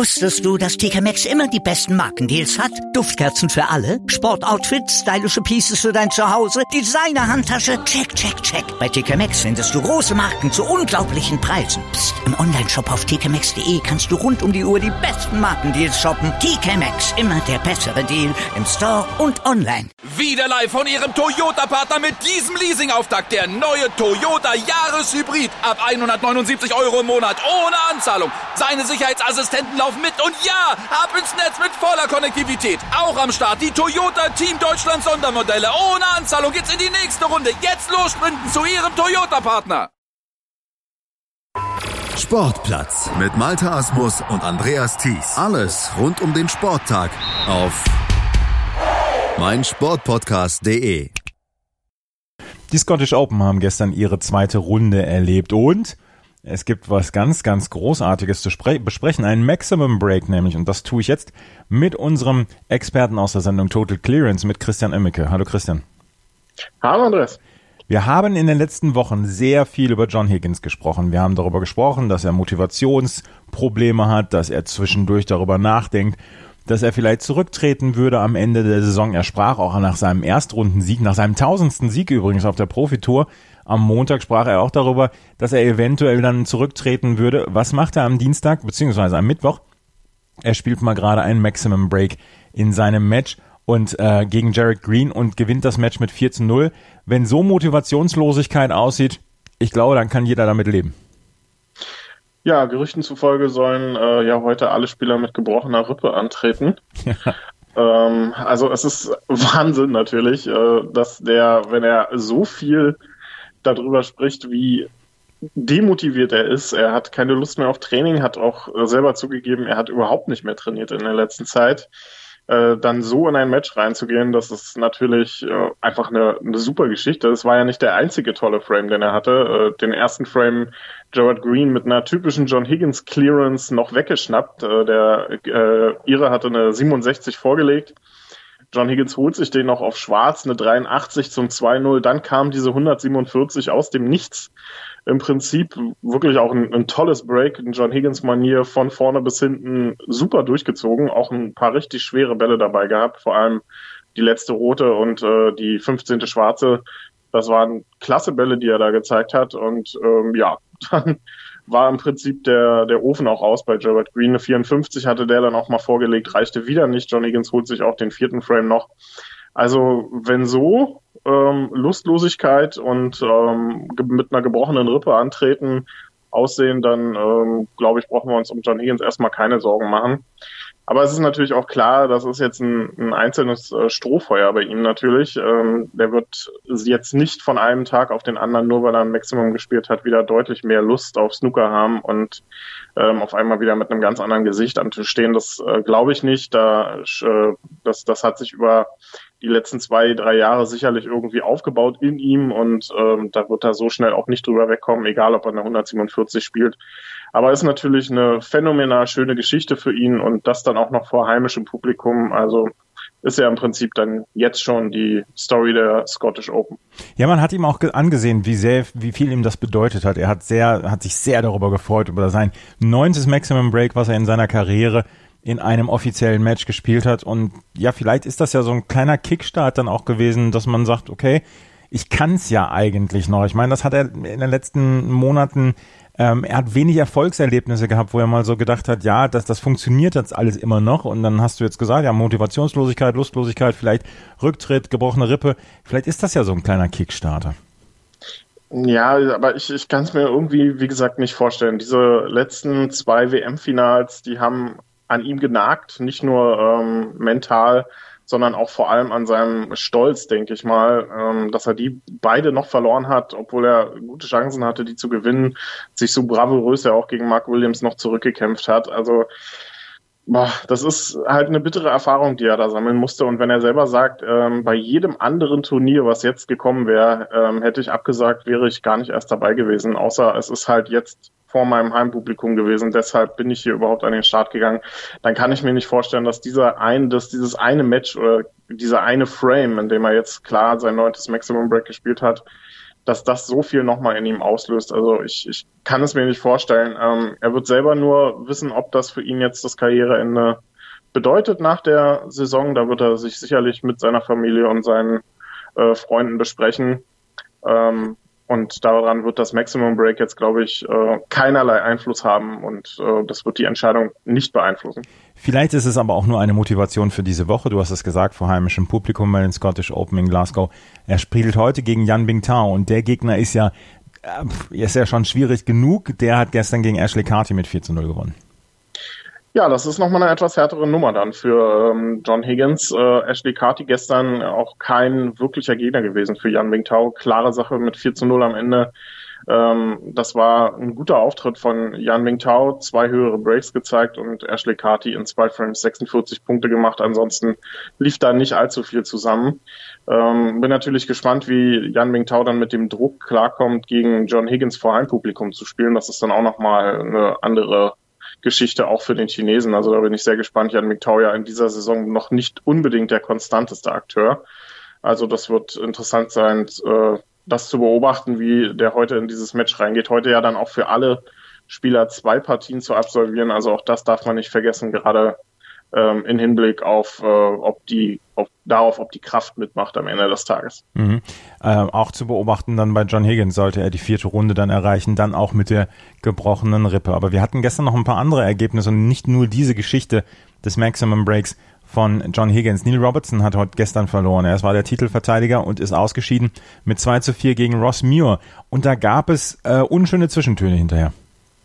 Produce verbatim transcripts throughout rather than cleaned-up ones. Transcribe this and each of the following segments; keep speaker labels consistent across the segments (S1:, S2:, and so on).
S1: Wusstest du, dass T K Maxx immer die besten Markendeals hat? Duftkerzen für alle, Sportoutfits, stylische Pieces für dein Zuhause, Designer-Handtasche, check, check, check. Bei T K Maxx findest du große Marken zu unglaublichen Preisen. Psst. Im Onlineshop auf t k maxx punkt d e kannst du rund um die Uhr die besten Markendeals shoppen. T K Maxx, immer der bessere Deal im Store und online.
S2: Wieder live von Ihrem Toyota-Partner mit diesem Leasing-Auftakt. Der neue Toyota Jahreshybrid. Ab hundertneunundsiebzig Euro im Monat ohne Anzahlung. Seine Sicherheitsassistenten laufen mit und ja, ab ins Netz mit voller Konnektivität. Auch am Start die Toyota Team Deutschland Sondermodelle. Ohne Anzahlung geht's in die nächste Runde. Jetzt los sprinten zu Ihrem Toyota-Partner.
S3: Sportplatz mit Malte Asmus und Andreas Thies. Alles rund um den Sporttag auf meinsportpodcast punkt de.
S4: Die Scottish Open haben gestern ihre zweite Runde erlebt und es gibt was ganz, ganz Großartiges zu spre- besprechen, einen Maximum Break nämlich, und das tue ich jetzt mit unserem Experten aus der Sendung Total Clearance, mit Christian Oemmeke. Hallo Christian.
S5: Hallo Andreas.
S4: Wir haben in den letzten Wochen sehr viel über John Higgins gesprochen. Wir haben darüber gesprochen, dass er Motivationsprobleme hat, dass er zwischendurch darüber nachdenkt, dass er vielleicht zurücktreten würde am Ende der Saison. Er sprach auch nach seinem Erstrundensieg, nach seinem tausendsten Sieg übrigens auf der Profitour. Am Montag sprach er auch darüber, dass er eventuell dann zurücktreten würde. Was macht er am Dienstag beziehungsweise am Mittwoch? Er spielt mal gerade einen Maximum Break in seinem Match und äh, gegen Jarrett Green und gewinnt das Match mit vier zu null. Wenn so Motivationslosigkeit aussieht, ich glaube, dann kann jeder damit leben.
S5: Ja, Gerüchten zufolge sollen äh, ja heute alle Spieler mit gebrochener Rippe antreten. Ja. Ähm, also es ist Wahnsinn natürlich, äh, dass der, wenn er so viel darüber spricht, wie demotiviert er ist, er hat keine Lust mehr auf Training, hat auch äh, selber zugegeben, er hat überhaupt nicht mehr trainiert in der letzten Zeit. Äh, dann so in ein Match reinzugehen, das ist natürlich äh, einfach eine, eine super Geschichte. Es war ja nicht der einzige tolle Frame, den er hatte. Äh, den ersten Frame Jarrett Green mit einer typischen John Higgins Clearance noch weggeschnappt. Äh, der äh, Ire hatte eine siebenundsechzig vorgelegt. John Higgins holt sich den noch auf schwarz, eine dreiundachtzig zum zwei null. Dann kam diese hundertsiebenundvierzig aus dem Nichts. Im Prinzip wirklich auch ein, ein tolles Break in John Higgins-Manier, von vorne bis hinten super durchgezogen, auch ein paar richtig schwere Bälle dabei gehabt, vor allem die letzte rote und äh, die fünfzehnte schwarze. Das waren klasse Bälle, die er da gezeigt hat, und ähm, ja, dann war im Prinzip der der Ofen auch aus bei Jarrett Green. Eine vierundfünfzig hatte der dann auch mal vorgelegt, reichte wieder nicht. John Higgins holt sich auch den vierten Frame noch. Also wenn so ähm, Lustlosigkeit und ähm, ge- mit einer gebrochenen Rippe antreten aussehen, dann ähm, glaube ich, brauchen wir uns um John Higgins erstmal keine Sorgen machen. Aber es ist natürlich auch klar, das ist jetzt ein, ein einzelnes äh, Strohfeuer bei ihm natürlich. Ähm, der wird jetzt nicht von einem Tag auf den anderen, nur weil er ein Maximum gespielt hat, wieder deutlich mehr Lust auf Snooker haben und ähm, auf einmal wieder mit einem ganz anderen Gesicht am Tisch stehen. Das äh, glaube ich nicht. Da, äh, das, das hat sich über die letzten zwei, drei Jahre sicherlich irgendwie aufgebaut in ihm, und ähm, da wird er so schnell auch nicht drüber wegkommen, egal ob er eine hundertsiebenundvierzig spielt. Aber ist natürlich eine phänomenal schöne Geschichte für ihn, und das dann auch noch vor heimischem Publikum. Also ist ja im Prinzip dann jetzt schon die Story der Scottish Open.
S4: Ja, man hat ihm auch angesehen, wie sehr, wie viel ihm das bedeutet hat. Er hat sehr, hat sich sehr darüber gefreut, über sein neuntes Maximum Break, was er in seiner Karriere in einem offiziellen Match gespielt hat. Und ja, vielleicht ist das ja so ein kleiner Kickstart dann auch gewesen, dass man sagt, okay, ich kann's ja eigentlich noch. Ich meine, das hat er in den letzten Monaten, ähm, er hat wenig Erfolgserlebnisse gehabt, wo er mal so gedacht hat, ja, das, das funktioniert jetzt alles immer noch. Und dann hast du jetzt gesagt, ja, Motivationslosigkeit, Lustlosigkeit, vielleicht Rücktritt, gebrochene Rippe. Vielleicht ist das ja so ein kleiner Kickstarter.
S5: Ja, aber ich, ich kann es mir irgendwie, wie gesagt, nicht vorstellen. Diese letzten zwei W M-Finals, die haben an ihm genagt, nicht nur ähm, mental, sondern auch vor allem an seinem Stolz, denke ich mal, ähm, dass er die beide noch verloren hat, obwohl er gute Chancen hatte, die zu gewinnen, sich so bravourös ja auch gegen Mark Williams noch zurückgekämpft hat. Also boah, das ist halt eine bittere Erfahrung, die er da sammeln musste. Und wenn er selber sagt, ähm, bei jedem anderen Turnier, was jetzt gekommen wäre, ähm, hätte ich abgesagt, wäre ich gar nicht erst dabei gewesen, außer es ist halt jetzt vor meinem Heimpublikum gewesen, deshalb bin ich hier überhaupt an den Start gegangen, dann kann ich mir nicht vorstellen, dass dieser ein, dass dieses eine Match oder dieser eine Frame, in dem er jetzt klar sein neuntes Maximum Break gespielt hat, dass das so viel nochmal in ihm auslöst. Also ich, ich kann es mir nicht vorstellen. Ähm, er wird selber nur wissen, ob das für ihn jetzt das Karriereende bedeutet nach der Saison. Da wird er sich sicherlich mit seiner Familie und seinen äh, Freunden besprechen. Ähm, und daran wird das Maximum Break jetzt, glaube ich, äh, keinerlei Einfluss haben und äh, das wird die Entscheidung nicht beeinflussen.
S4: Vielleicht ist es aber auch nur eine Motivation für diese Woche. Du hast es gesagt, vor heimischem Publikum bei den Scottish Open in Glasgow. Er spielt heute gegen Yan Bingtao und der Gegner ist ja, äh, ist ja schon schwierig genug. Der hat gestern gegen Ashley Carty mit vier zu null gewonnen.
S5: Ja, das ist nochmal eine etwas härtere Nummer dann für ähm, John Higgins. Äh, Ashley Carty gestern auch kein wirklicher Gegner gewesen für Yan Bingtao. Klare Sache mit vier zu null am Ende. Ähm, das war ein guter Auftritt von Yan Bingtao. Zwei höhere Breaks gezeigt und Ashley Carty in zwei Frames sechsundvierzig Punkte gemacht. Ansonsten lief da nicht allzu viel zusammen. Ähm, bin natürlich gespannt, wie Yan Bingtao dann mit dem Druck klarkommt, gegen John Higgins vor Heimpublikum zu spielen. Das ist dann auch nochmal eine andere Geschichte auch für den Chinesen. Also da bin ich sehr gespannt. Yan Bingtao ja in dieser Saison noch nicht unbedingt der konstanteste Akteur. Also das wird interessant sein, äh, das zu beobachten, wie der heute in dieses Match reingeht. Heute ja dann auch für alle Spieler zwei Partien zu absolvieren. Also auch das darf man nicht vergessen, gerade ähm, in Hinblick auf, äh, ob die, auf, darauf, ob die Kraft mitmacht am Ende des Tages.
S4: Mhm. Äh, auch zu beobachten dann bei John Higgins, sollte er die vierte Runde dann erreichen, dann auch mit der gebrochenen Rippe. Aber wir hatten gestern noch ein paar andere Ergebnisse und nicht nur diese Geschichte des Maximum Breaks von John Higgins. Neil Robertson hat heute gestern verloren. Er war der Titelverteidiger und ist ausgeschieden mit zwei zu vier gegen Ross Muir. Und da gab es äh, unschöne Zwischentöne hinterher.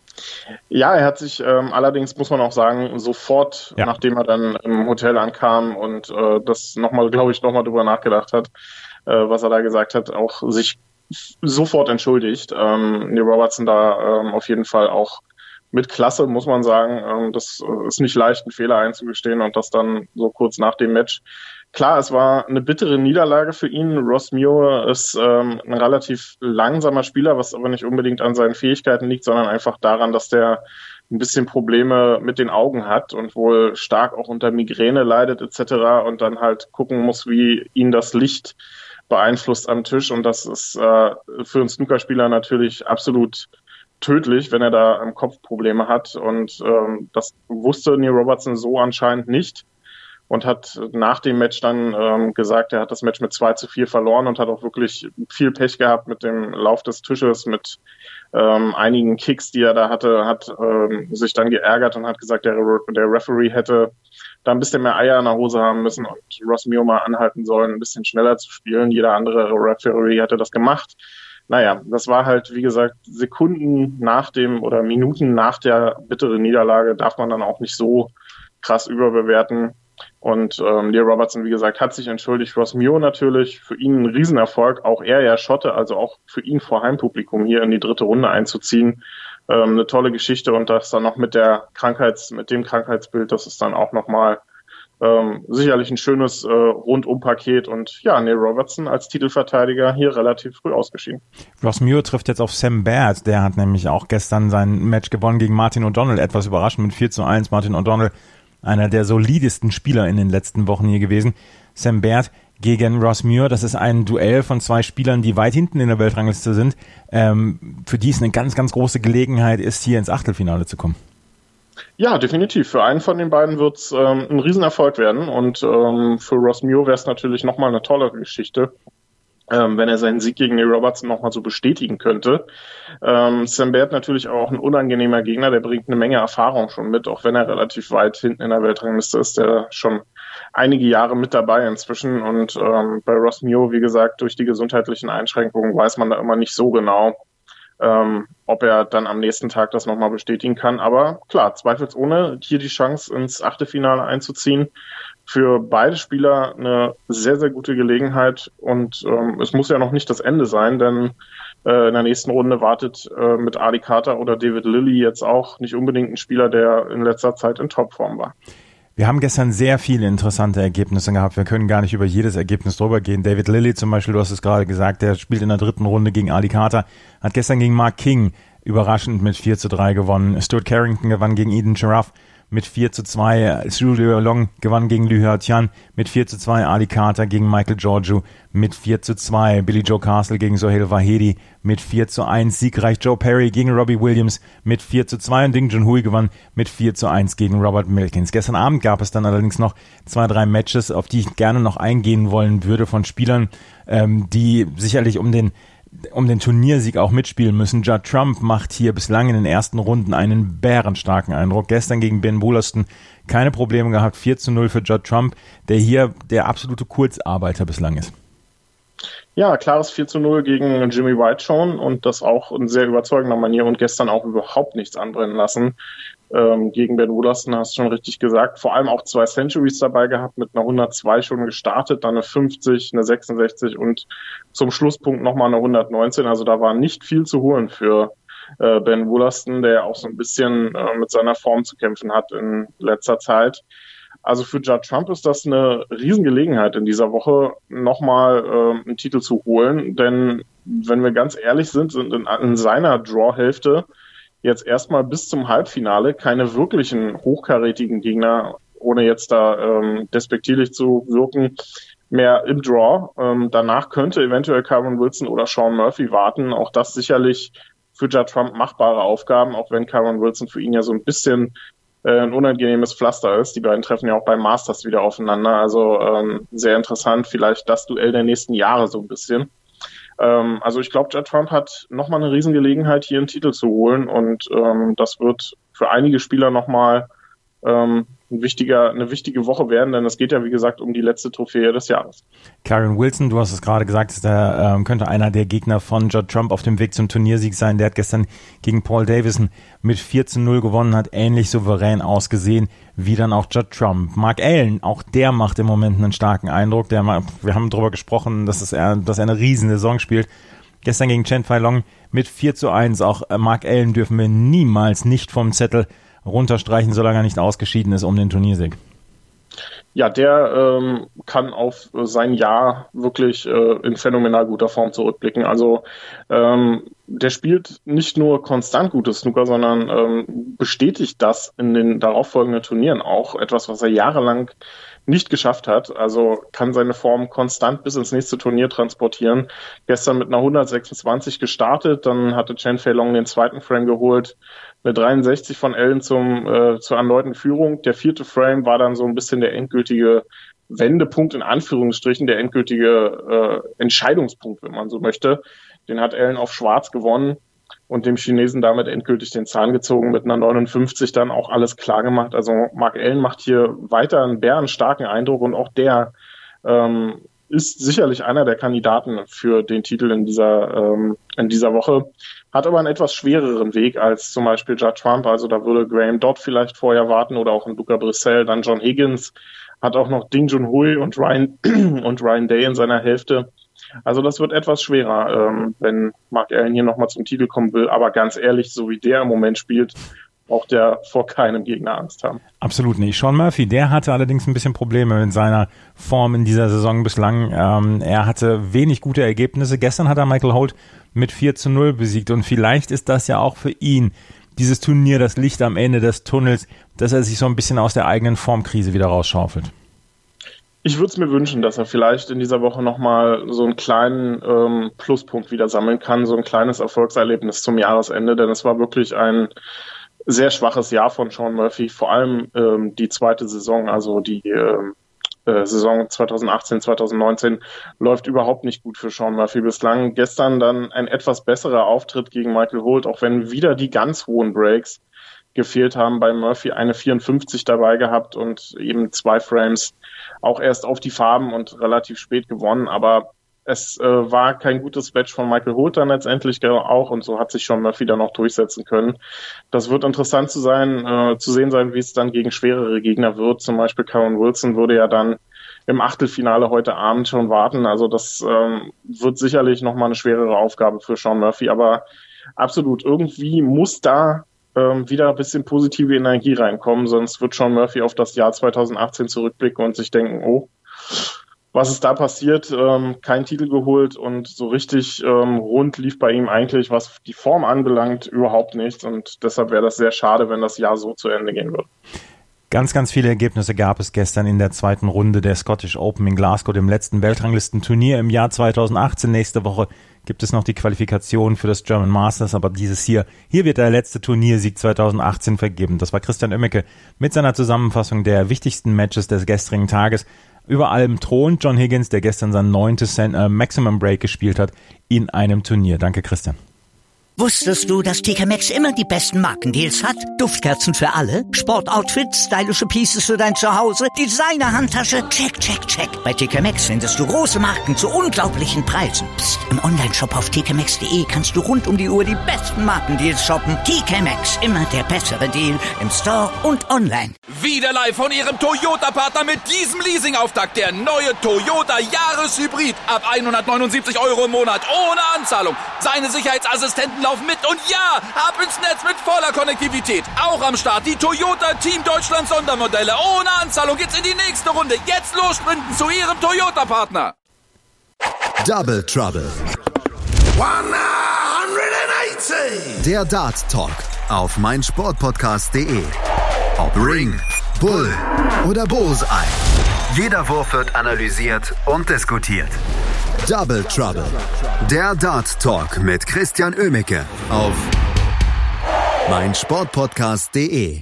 S5: Ja, er hat sich ähm, allerdings, muss man auch sagen, sofort, ja. nachdem er dann im Hotel ankam und äh, das nochmal, glaube ich, nochmal drüber nachgedacht hat, äh, was er da gesagt hat, auch sich sofort entschuldigt. Ähm, Neil Robertson da ähm, auf jeden Fall auch mit Klasse, muss man sagen. Ähm, das ist nicht leicht, einen Fehler einzugestehen und das dann so kurz nach dem Match. Klar, es war eine bittere Niederlage für ihn. Ross Muir ist ähm, ein relativ langsamer Spieler, was aber nicht unbedingt an seinen Fähigkeiten liegt, sondern einfach daran, dass der ein bisschen Probleme mit den Augen hat und wohl stark auch unter Migräne leidet et cetera und dann halt gucken muss, wie ihn das Licht beeinflusst am Tisch. Und das ist äh, für einen Snookerspieler natürlich absolut tödlich, wenn er da im Kopf Probleme hat. Und ähm, das wusste Neil Robertson so anscheinend nicht. Und hat nach dem Match dann ähm, gesagt, er hat das Match mit zwei zu vier verloren und hat auch wirklich viel Pech gehabt mit dem Lauf des Tisches, mit ähm, einigen Kicks, die er da hatte, hat ähm, sich dann geärgert und hat gesagt, der, der Referee hätte da ein bisschen mehr Eier in der Hose haben müssen und Ross Muir mal anhalten sollen, ein bisschen schneller zu spielen. Jeder andere Referee hätte das gemacht. Naja, das war halt, wie gesagt, Sekunden nach dem oder Minuten nach der bitteren Niederlage, darf man dann auch nicht so krass überbewerten. Und ähm, Neil Robertson, wie gesagt, hat sich entschuldigt. Ross Muir natürlich, für ihn ein Riesenerfolg. Auch er ja Schotte, also auch für ihn vor Heimpublikum hier in die dritte Runde einzuziehen. Ähm, eine tolle Geschichte und das dann noch mit der Krankheits, mit dem Krankheitsbild, das ist dann auch nochmal ähm, sicherlich ein schönes äh, Rundum-Paket. Und ja, Neil Robertson als Titelverteidiger hier relativ früh ausgeschieden.
S4: Ross Muir trifft jetzt auf Sam Baird. Der hat nämlich auch gestern sein Match gewonnen gegen Martin O'Donnell. Etwas überraschend mit vier zu eins. Martin O'Donnell, einer der solidesten Spieler in den letzten Wochen hier gewesen. Sam Baird gegen Ross Muir. Das ist ein Duell von zwei Spielern, die weit hinten in der Weltrangliste sind, ähm, für die es eine ganz, ganz große Gelegenheit ist, hier ins Achtelfinale zu kommen.
S5: Ja, definitiv. Für einen von den beiden wird es ähm, ein Riesenerfolg werden und ähm, für Ross Muir wäre es natürlich nochmal eine tolle Geschichte, ähm, wenn er seinen Sieg gegen Neil Robertson nochmal so bestätigen könnte. Ähm, Sam Baird natürlich auch ein unangenehmer Gegner, der bringt eine Menge Erfahrung schon mit, auch wenn er relativ weit hinten in der Weltrangliste ist, der schon einige Jahre mit dabei inzwischen und ähm, bei Ross Muir, wie gesagt, durch die gesundheitlichen Einschränkungen weiß man da immer nicht so genau, ähm, ob er dann am nächsten Tag das nochmal bestätigen kann. Aber klar, zweifelsohne hier die Chance ins Achtelfinale einzuziehen. Für beide Spieler eine sehr, sehr gute Gelegenheit und ähm, es muss ja noch nicht das Ende sein, denn äh, in der nächsten Runde wartet äh, mit Ali Carter oder David Lilley jetzt auch nicht unbedingt ein Spieler, der in letzter Zeit in Topform war.
S4: Wir haben gestern sehr viele interessante Ergebnisse gehabt. Wir können gar nicht über jedes Ergebnis drüber gehen. David Lilley zum Beispiel, du hast es gerade gesagt, der spielt in der dritten Runde gegen Ali Carter, hat gestern gegen Mark King überraschend mit vier zu drei gewonnen. Stuart Carrington gewann gegen Eden Sharaf mit vier zu zwei. Julio Long gewann gegen Liu Hua-Tian mit vier zu zwei. Ali Carter gegen Michael Giorgio mit vier zu zwei. Billy Joe Castle gegen Sohail Vahedi mit vier zu eins. Siegreich Joe Perry gegen Robbie Williams mit vier zu zwei. Und Ding Junhui gewann mit vier zu eins gegen Robert Milkins. Gestern Abend gab es dann allerdings noch zwei, drei Matches, auf die ich gerne noch eingehen wollen würde von Spielern, ähm, die sicherlich um den um den Turniersieg auch mitspielen müssen. Judd Trump macht hier bislang in den ersten Runden einen bärenstarken Eindruck. Gestern gegen Ben Wollaston keine Probleme gehabt. vier zu null für Judd Trump, der hier der absolute Kurzarbeiter bislang ist.
S5: Ja, klares vier zu null gegen Jimmy White schon und das auch in sehr überzeugender Manier und gestern auch überhaupt nichts anbrennen lassen. Ähm, gegen Ben Wollaston hast du schon richtig gesagt. Vor allem auch zwei Centuries dabei gehabt, mit einer hundertzwei schon gestartet, dann eine fünfzig, eine sechsundsechzig und zum Schlusspunkt nochmal eine hundertneunzehn. Also da war nicht viel zu holen für äh, Ben Wollaston, der auch so ein bisschen äh, mit seiner Form zu kämpfen hat in letzter Zeit. Also für Judd Trump ist das eine Riesengelegenheit in dieser Woche, nochmal äh, einen Titel zu holen. Denn wenn wir ganz ehrlich sind, sind in, in seiner Draw-Hälfte jetzt erstmal bis zum Halbfinale keine wirklichen hochkarätigen Gegner, ohne jetzt da ähm, despektierlich zu wirken, mehr im Draw. Ähm, danach könnte eventuell Kyron Wilson oder Sean Murphy warten. Auch das sicherlich für Judd Trump machbare Aufgaben, auch wenn Kyron Wilson für ihn ja so ein bisschen äh, ein unangenehmes Pflaster ist. Die beiden treffen ja auch beim Masters wieder aufeinander. Also ähm, sehr interessant, vielleicht das Duell der nächsten Jahre so ein bisschen. Ähm, also ich glaube, Judd Trump hat nochmal eine Riesengelegenheit, hier einen Titel zu holen und ähm, das wird für einige Spieler nochmal ähm, ein wichtiger, eine wichtige Woche werden, denn es geht ja, wie gesagt, um die letzte Trophäe des Jahres.
S4: Kyron Wilson, du hast es gerade gesagt, der ähm, könnte einer der Gegner von Judd Trump auf dem Weg zum Turniersieg sein. Der hat gestern gegen Paul Davison mit vier zu null gewonnen, hat ähnlich souverän ausgesehen wie dann auch Judd Trump. Mark Allen, auch der macht im Moment einen starken Eindruck. Der, wir haben darüber gesprochen, dass, es er, dass er eine riesen Saison spielt. Gestern gegen Chen Fai Long mit vier zu eins. Auch Mark Allen dürfen wir niemals nicht vom Zettel runterstreichen, solange er nicht ausgeschieden ist um den Turniersieg.
S5: Ja, der ähm, kann auf sein Jahr wirklich äh, in phänomenal guter Form zurückblicken. Also ähm, der spielt nicht nur konstant gutes Snooker, sondern ähm, bestätigt das in den darauffolgenden Turnieren auch. Etwas, was er jahrelang nicht geschafft hat. Also kann seine Form konstant bis ins nächste Turnier transportieren. Gestern mit einer hundertsechsundzwanzig gestartet, dann hatte Chen Fei Long den zweiten Frame geholt, eine dreiundsechzig von Allen zum äh, zur erneuten Führung. Der vierte Frame war dann so ein bisschen der endgültige Wendepunkt in Anführungsstrichen, der endgültige äh, Entscheidungspunkt, wenn man so möchte. Den hat Allen auf Schwarz gewonnen und dem Chinesen damit endgültig den Zahn gezogen, mit einer neunundfünfzig dann auch alles klar gemacht. Also Mark Allen macht hier weiter einen bärenstarken Eindruck und auch der ähm, ist sicherlich einer der Kandidaten für den Titel in dieser ähm, in dieser Woche. Hat aber einen etwas schwereren Weg als zum Beispiel Judd Trump. Also da würde Graham Dodd vielleicht vorher warten oder auch ein Luca Brissell, dann John Higgins. Hat auch noch Ding Junhui und Ryan und Ryan Day in seiner Hälfte. Also das wird etwas schwerer, ähm, wenn Mark Allen hier nochmal zum Titel kommen will. Aber ganz ehrlich, so wie der im Moment spielt, braucht der vor keinem Gegner Angst haben.
S4: Absolut nicht. Sean Murphy, der hatte allerdings ein bisschen Probleme in seiner Form in dieser Saison bislang. Ähm, er hatte wenig gute Ergebnisse. Gestern hat er Michael Holt mit vier zu null besiegt und vielleicht ist das ja auch für ihn dieses Turnier, das Licht am Ende des Tunnels, dass er sich so ein bisschen aus der eigenen Formkrise wieder rausschaufelt.
S5: Ich würde es mir wünschen, dass er vielleicht in dieser Woche nochmal so einen kleinen ähm, Pluspunkt wieder sammeln kann, so ein kleines Erfolgserlebnis zum Jahresende, denn es war wirklich ein sehr schwaches Jahr von Sean Murphy, vor allem ähm, die zweite Saison, also die ähm, äh, Saison zwanzig achtzehn, zwanzig neunzehn läuft überhaupt nicht gut für Sean Murphy bislang. Gestern dann ein etwas besserer Auftritt gegen Michael Holt, auch wenn wieder die ganz hohen Breaks gefehlt haben. Bei Murphy eine vierundfünfzig dabei gehabt und eben zwei Frames auch erst auf die Farben und relativ spät gewonnen, aber es äh, war kein gutes Match von Michael Holt dann letztendlich auch und so hat sich Sean Murphy dann noch durchsetzen können. Das wird interessant zu sein, äh, zu sehen sein, wie es dann gegen schwerere Gegner wird. Zum Beispiel Kyron Wilson würde ja dann im Achtelfinale heute Abend schon warten. Also das ähm, wird sicherlich nochmal eine schwerere Aufgabe für Sean Murphy, aber absolut, irgendwie muss da ähm, wieder ein bisschen positive Energie reinkommen, sonst wird Sean Murphy auf das Jahr zwanzig achtzehn zurückblicken und sich denken, oh, was ist da passiert? Ähm, kein Titel geholt und so richtig ähm, rund lief bei ihm eigentlich, was die Form anbelangt, überhaupt nichts. Und deshalb wäre das sehr schade, wenn das Jahr so zu Ende gehen würde.
S4: Ganz, ganz viele Ergebnisse gab es gestern in der zweiten Runde der Scottish Open in Glasgow, dem letzten Weltranglistenturnier im Jahr zweitausendachtzehn. Nächste Woche gibt es noch die Qualifikation für das German Masters, aber dieses hier, hier wird der letzte Turniersieg zweitausendachtzehn vergeben. Das war Christian Oemmeke mit seiner Zusammenfassung der wichtigsten Matches des gestrigen Tages. Über allem thront John Higgins, der gestern sein neuntes äh, Maximum Break gespielt hat in einem Turnier. Danke, Christian.
S1: Wusstest du, dass T K Maxx immer die besten Markendeals hat? Duftkerzen für alle, Sportoutfits, stylische Pieces für dein Zuhause, Designer-Handtasche, check, check, check. Bei T K Maxx findest du große Marken zu unglaublichen Preisen. Psst. Im Onlineshop auf t k maxx punkt de kannst du rund um die Uhr die besten Markendeals shoppen. T K Maxx, immer der bessere Deal im Store und online.
S2: Wieder live von Ihrem Toyota-Partner mit diesem Leasing-Auftakt. Der neue Toyota Jahreshybrid. Ab hundertneunundsiebzig Euro im Monat ohne Anzahlung. Seine Sicherheitsassistenten laufen mit und ja, ab ins Netz mit voller Konnektivität. Auch am Start die Toyota Team Deutschland Sondermodelle. Ohne Anzahlung geht's in die nächste Runde. Jetzt los sprinten zu Ihrem Toyota-Partner.
S3: Double Trouble.
S6: hundertachtzig.
S3: Der Dart Talk auf meinsportpodcast punkt de. Ob Ring, Bull oder Bullseye. Jeder Wurf wird analysiert und diskutiert. Double Trouble. Der Dart Talk mit Christian Oemmeke auf meinsportpodcast punkt de.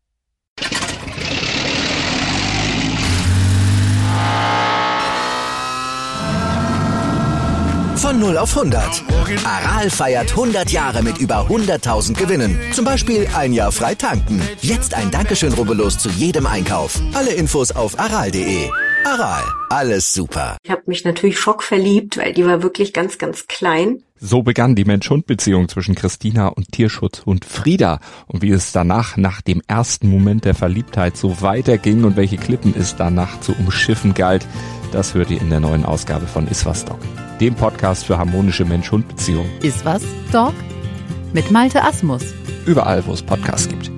S7: Von null auf hundert. Aral feiert hundert Jahre mit über hunderttausend Gewinnen. Zum Beispiel ein Jahr frei tanken. Jetzt ein Dankeschön, rubbellos zu jedem Einkauf. Alle Infos auf aral punkt de. Aral, alles super.
S8: Ich habe mich natürlich schockverliebt, weil die war wirklich ganz, ganz klein.
S9: So begann die Mensch-Hund-Beziehung zwischen Christina und Tierschutzhund Frieda. Und wie es danach, nach dem ersten Moment der Verliebtheit, so weiterging und welche Klippen es danach zu umschiffen galt, das hört ihr in der neuen Ausgabe von Iswas Dog, dem Podcast für harmonische Mensch-Hund-Beziehungen.
S10: Iswas Dog? Mit Malte Asmus.
S9: Überall, wo es Podcasts gibt.